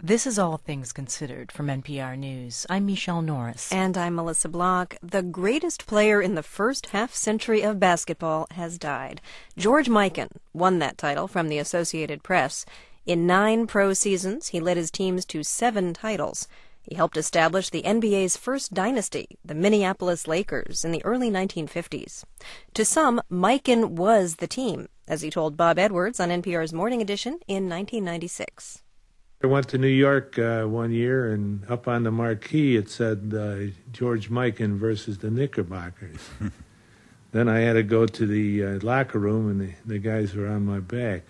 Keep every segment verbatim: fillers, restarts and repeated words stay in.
This is All Things Considered from N P R News. I'm Michelle Norris. And I'm Melissa Block. The greatest player in the first half-century of basketball has died. George Mikan won that title from the Associated Press. In nine pro seasons, he led his teams to seven titles. He helped establish the N B A's first dynasty, the Minneapolis Lakers, in the early nineteen fifties. To some, Mikan was the team, as he told Bob Edwards on N P R's Morning Edition in nineteen ninety-six. I went to New York uh, one year, and up on the marquee it said uh, George Mikan versus the Knickerbockers. Then I had to go to the uh, locker room, and the, the guys were on my back.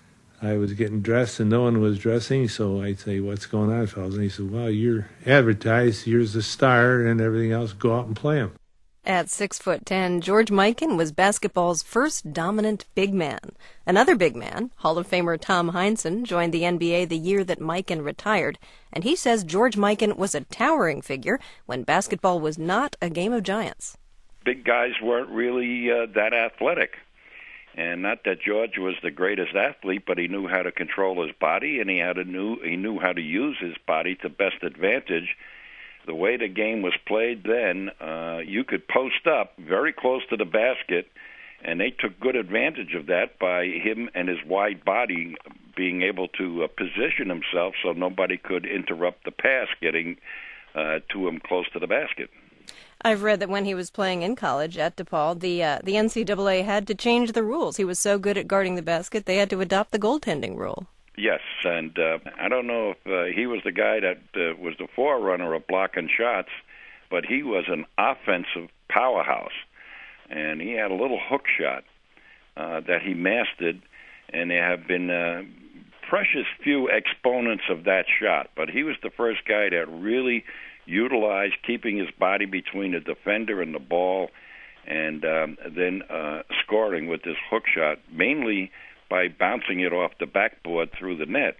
I was getting dressed, and no one was dressing, so I'd say, "What's going on, fellas?" And he said, "Well, you're advertised, you're the star, and everything else, go out and play them." At six foot ten, George Mikan was basketball's first dominant big man. Another big man, Hall of Famer Tom Heinsohn, joined the N B A the year that Mikan retired, and he says George Mikan was a towering figure when basketball was not a game of giants. Big guys weren't really uh, that athletic. And not that George was the greatest athlete, but he knew how to control his body, and he had a knew he knew how to use his body to best advantage. The way the game was played then, uh, you could post up very close to the basket, and they took good advantage of that by him and his wide body being able to uh, position himself so nobody could interrupt the pass getting uh, to him close to the basket. I've read that when he was playing in college at DePaul, the uh, the N C double A had to change the rules. He was so good at guarding the basket, they had to adopt the goaltending rule. Yes, and uh, I don't know if uh, he was the guy that uh, was the forerunner of blocking shots, but he was an offensive powerhouse, and he had a little hook shot uh, that he mastered, and there have been uh, precious few exponents of that shot, but he was the first guy that really utilized keeping his body between the defender and the ball, and um, then uh, scoring with this hook shot, mainly by bouncing it off the backboard through the net.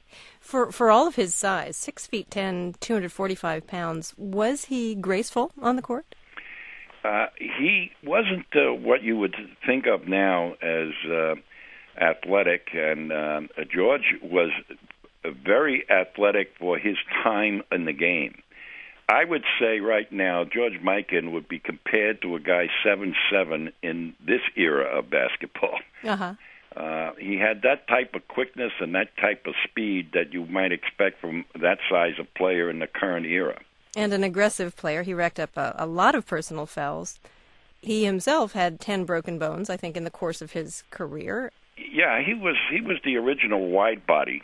For for all of his size, six feet ten, two hundred forty-five pounds, was he graceful on the court? Uh, he wasn't uh, what you would think of now as uh, athletic, and uh, George was very athletic for his time in the game. I would say right now George Mikan would be compared to a guy seven seven in this era of basketball. Uh-huh. Uh, he had that type of quickness and that type of speed that you might expect from that size of player in the current era. And an aggressive player. He racked up a, a lot of personal fouls. He himself had ten broken bones, I think, in the course of his career. Yeah, he was he was the original wide body.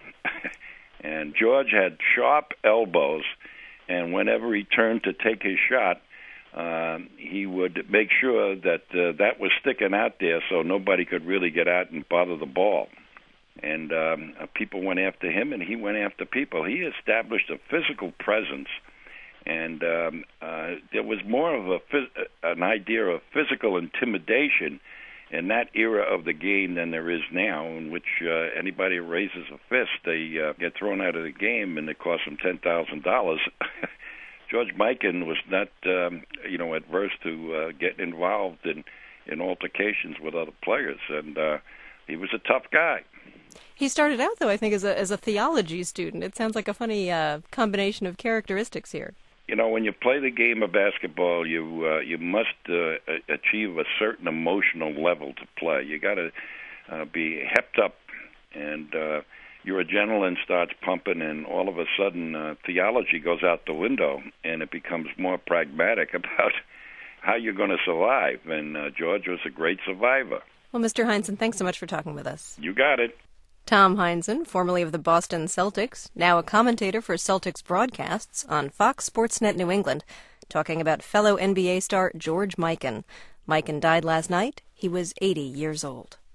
And George had sharp elbows, and whenever he turned to take his shot, Um, he would make sure that uh, that was sticking out there so nobody could really get out and bother the ball. And um, uh, people went after him, and he went after people. He established a physical presence, and um, uh, there was more of a phys- an idea of physical intimidation in that era of the game than there is now, in which uh, anybody who raises a fist, they uh, get thrown out of the game, and it costs them ten thousand dollars. George Mikan was not, um, you know, adverse to uh, getting involved in, in altercations with other players, and uh, he was a tough guy. He started out, though, I think, as a as a theology student. It sounds like a funny uh, combination of characteristics here. You know, when you play the game of basketball, you uh, you must uh, achieve a certain emotional level to play. You got to uh, be hepped up, and uh, your adrenaline starts pumping, and all of a sudden uh, theology goes out the window, and it becomes more pragmatic about how you're going to survive. And uh, George was a great survivor. Well, Mister Heinsohn, thanks so much for talking with us. You got it. Tom Heinsohn, formerly of the Boston Celtics, now a commentator for Celtics broadcasts on Fox Sports Net New England, talking about fellow N B A star George Mikan. Mikan died last night. He was eighty years old.